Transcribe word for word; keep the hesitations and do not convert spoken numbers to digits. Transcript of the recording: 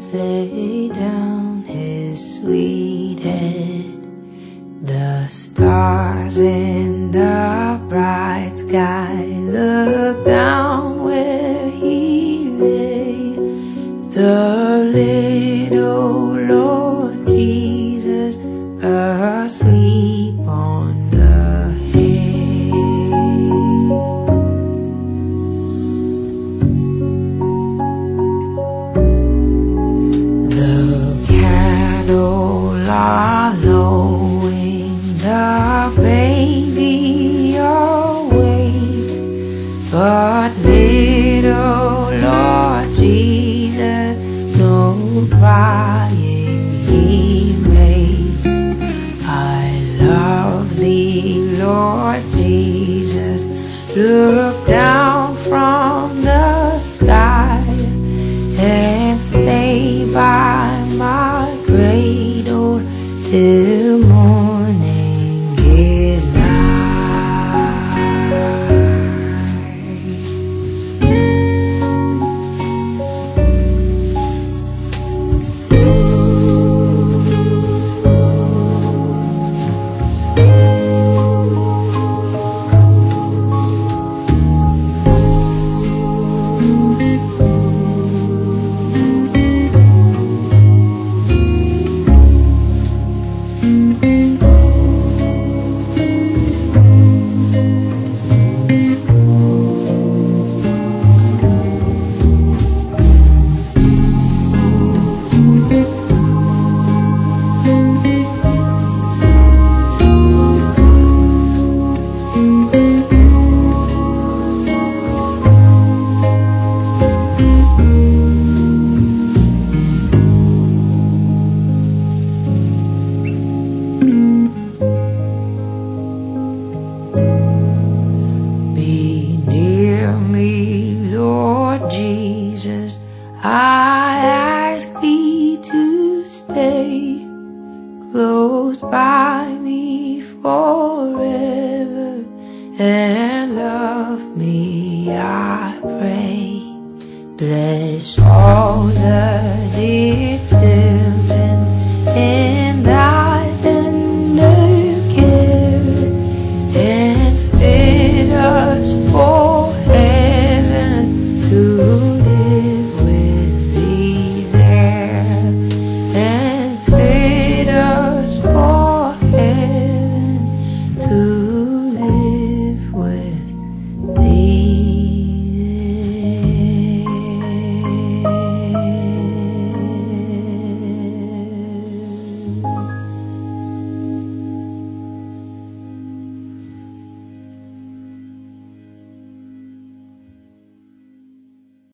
Jesus lay down his sweet head. The stars in the bright sky looked down where he lay. The little Lord Jesus asleep on the hay. The cattle are lowing, the baby awakes, but little Lord Jesus no crying he made. I love thee, Lord Jesus, look down from the sky and stay by my cradle till morning is nigh. Be near me, Lord Jesus, I ask thee to stay close by me forever and love me, I pray. Bless all the dear